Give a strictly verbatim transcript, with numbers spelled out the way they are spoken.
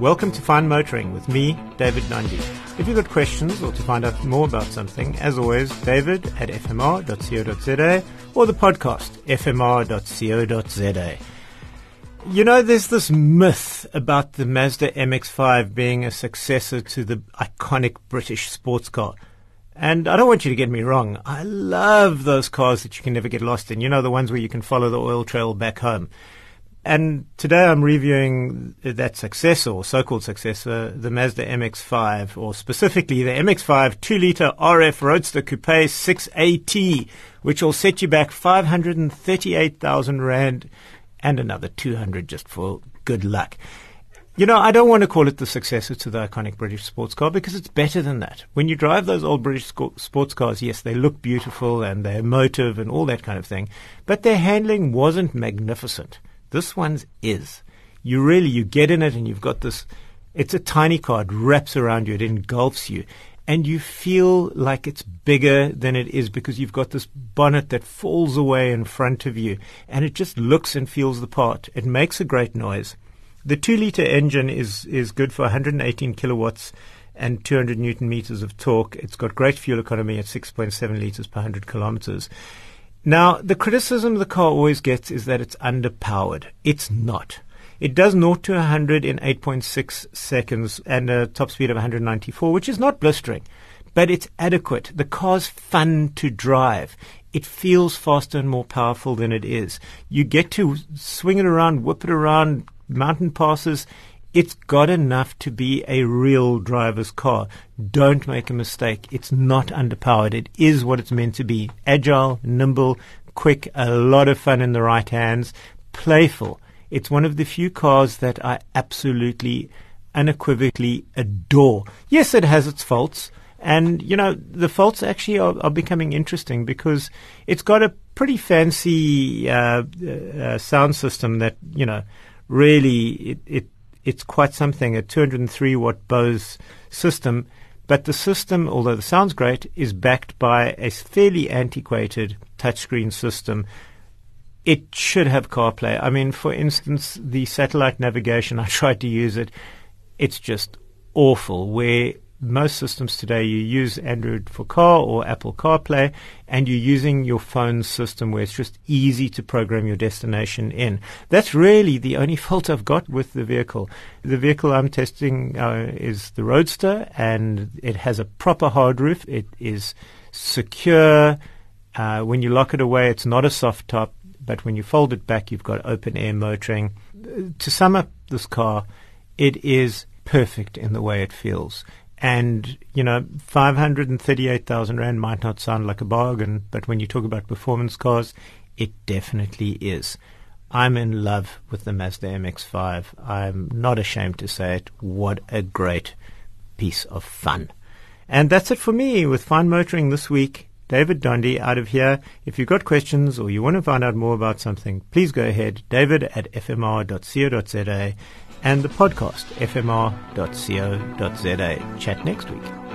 Welcome to Fine Motoring with me, David Dundee. If you've got questions or to find out more about something, as always, david at f m r dot co dot z a or the podcast, f m r dot co dot z a. You know, there's this myth about the Mazda M X five being a successor to the iconic British sports car. And I don't want you to get me wrong. I love those cars that you can never get lost in. You know, the ones where you can follow the oil trail back home. And today I'm reviewing that successor, or so-called successor, the Mazda M X five, or specifically the M X five two litre R F Roadster Coupe six A T, which will set you back five hundred thirty-eight thousand rand and another two hundred just for good luck. You know, I don't want to call it the successor to the iconic British sports car because it's better than that. When you drive those old British sco- sports cars, yes, they look beautiful and they're emotive and all that kind of thing, but their handling wasn't magnificent. This one's is. You really, you get in it and you've got this, it's a tiny car, it wraps around you, it engulfs you, and you feel like it's bigger than it is because you've got this bonnet that falls away in front of you, and it just looks and feels the part. It makes a great noise. The two litre engine is, is good for one hundred eighteen kilowatts and two hundred newton meters of torque. It's got great fuel economy at six point seven litres per one hundred kilometers. Now, the criticism the car always gets is that it's underpowered. It's not. It does zero to one hundred in eight point six seconds and a top speed of one hundred ninety-four, which is not blistering, but it's adequate. The car's fun to drive. It feels faster and more powerful than it is. You get to swing it around, whip it around, mountain passes. It's got enough to be a real driver's car. Don't make a mistake. It's not underpowered. It is what it's meant to be. Agile, nimble, quick, a lot of fun in the right hands, playful. It's one of the few cars that I absolutely, unequivocally adore. Yes, it has its faults. And, you know, the faults actually are, are becoming interesting because it's got a pretty fancy uh, uh, sound system that, you know, really it, it It's quite something, a two hundred three watt Bose system. But the system, although the sound's great, is backed by a fairly antiquated touchscreen system. It should have CarPlay. I mean, for instance, the satellite navigation, I tried to use it. It's just awful, where most systems today, you use Android for Car or Apple CarPlay, and you're using your phone's system where it's just easy to program your destination in. That's really the only fault I've got with the vehicle. The vehicle I'm testing uh, is the Roadster, and it has a proper hard roof. It is secure. Uh, when you lock it away, it's not a soft top, but when you fold it back, you've got open air motoring. To sum up this car, it is perfect in the way it feels. And, you know, five hundred thirty-eight thousand rand might not sound like a bargain, but when you talk about performance cars, it definitely is. I'm in love with the Mazda M X five. I'm not ashamed to say it. What a great piece of fun. And that's it for me with Fine Motoring this week. David Dundee out of here. If you've got questions or you want to find out more about something, please go ahead, david at f m r dot co dot z a, and the podcast, f m r dot co dot z a. Chat next week.